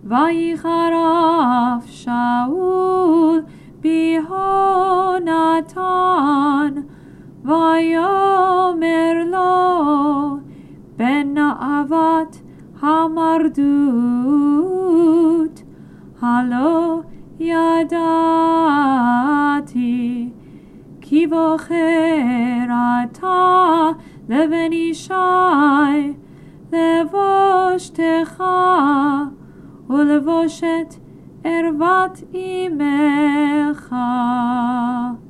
ויחרף שאול ביהונתן, ויאמר לו בנאוות המרדות, הלא ידעתי כי בוחר אתה לבן ישי לבושתך ולבושת ערוות אמך.